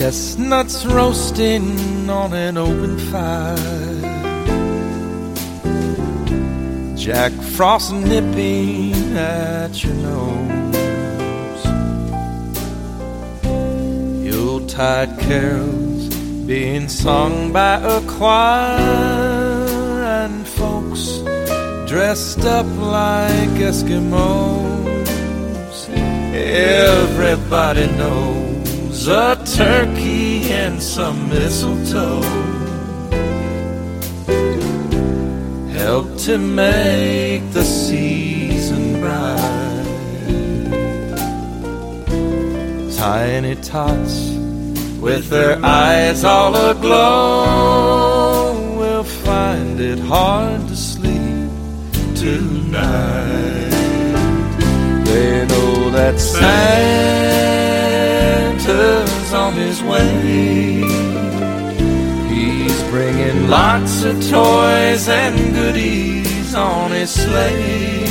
chestnuts roasting on an open fire, Jack Frost nipping at your nose, Yuletide carols being sung by a choir, and folks dressed up like Eskimos. Everybody knows a turkey and some mistletoe help to make the season bright. Tiny tots with their eyes all aglow will find it hard to sleep tonight. They know that Santa's on his way. He's bringing lots of toys and goodies on his sleigh,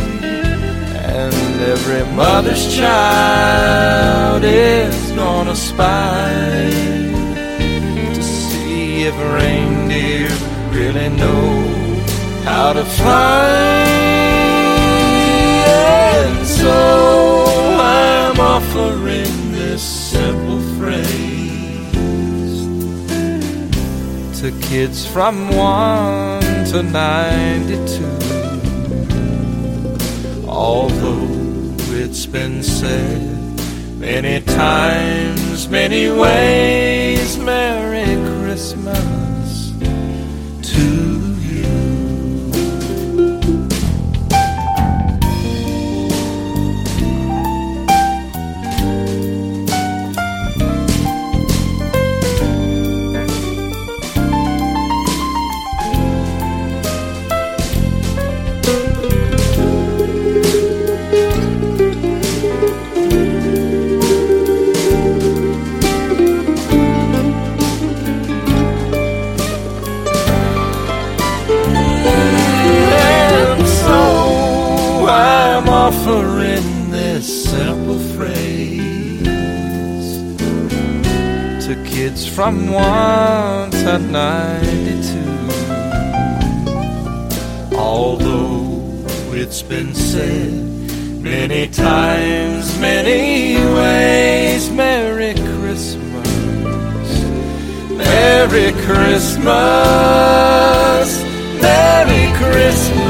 and every mother's child is gonna spy to see if reindeer really know how to fly. And so I'm offering this simple phrase to kids from 1 to 92. Although it's been said many times, many ways, Merry Christmas to you. Offering this simple phrase to kids from 1 to 92. Although it's been said many times, many ways, Merry Christmas, Merry Christmas, Merry Christmas.